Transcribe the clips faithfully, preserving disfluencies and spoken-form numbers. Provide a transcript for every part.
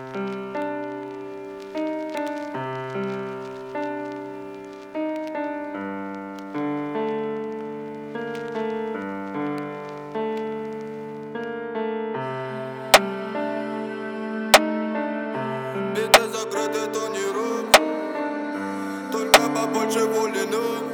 Биты закрыты тониром, только побольше воли нам,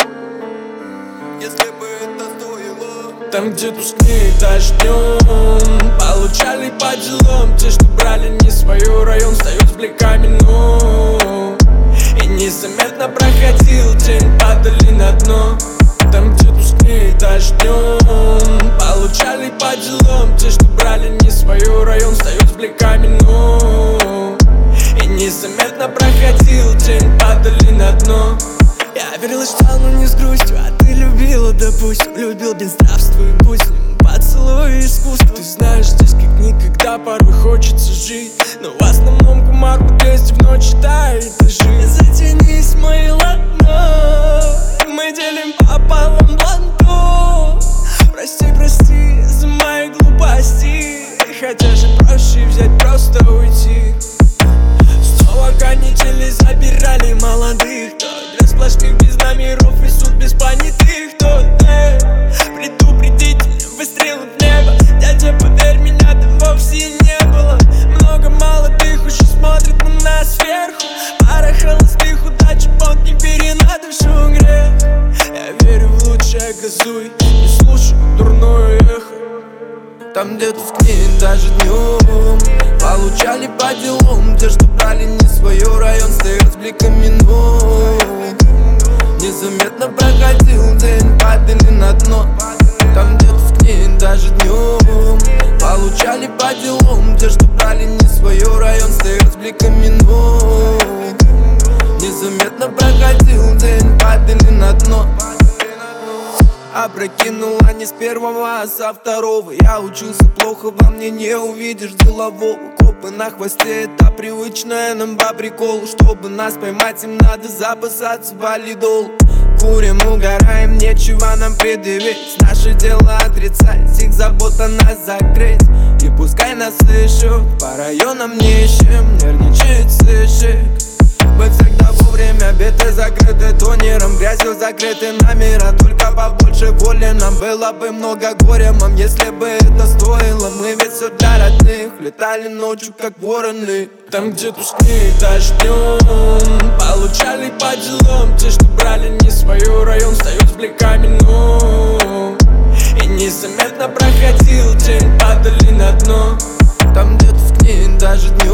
если бы это стоило. Там, где тускнеет дождем, получали по делам те, что брали не свой район, встают с бликами, но и незаметно проходил день, падали на дно. Там, где тускнеет дождем, получали по делам те, что брали не свой район, встают с бликами, но и незаметно проходил день, падали на дно. Я верил и ждал, но не с грустью, а ты любила, допустим. Любил без здравствуй, пусть поцелуй искусство. Ты знаешь, здесь как никогда порой хочется жить, но в основном кумар по двести в ночь считает этажи. Затянись, мои ладно, мы делим пополам бланто. Прости, прости за мои глупости, хотя же проще взять, просто уйти. Снова канители забирали молодых, то для сплошных без номеров и суд без понятых, то э, предупредительно выстрелы в небо. Дядя, поверь, меня там вовсе не было. Много молодых уже смотрят на нас сверху. Пара холостых, удачи, понт, не бери на душу грех. Я верю в лучшее, газуй, не слушай дурное эхо. Там, где тускнеет даже днем, получали по делам те, что брали не свой район, стоят с бликами, но незаметно проходил день, падали на дно. Там, где тускнеет даже днем, получали по делам те, что брали не свой район, стоят с бликами, но незаметно проходил день, падали на дно. Опрокинула не с первого, а со второго. Я учился плохо, во мне не увидишь делового. Копы на хвосте, это привычное нам по приколу. Чтобы нас поймать, им надо запасаться валидол. Курим, угораем, нечего нам предъявить. Наше дело отрицать, их забота нас закрыть. И пускай нас слышат, по районам не ищем, нервничает сыщик. Мы всегда вовремя, биты закрыты тонером, грязью закрыты номера. Только побольше воли нам, было бы много горя, мам, если бы это стоило. Мы ведь все для родных, летали ночью как вороны. Там, где тускнеет дождем, получали по делам те, что брали не свой район, встают с бликами, но и незаметно проходил день, падали на дно. Там, где тускнеет даже днем,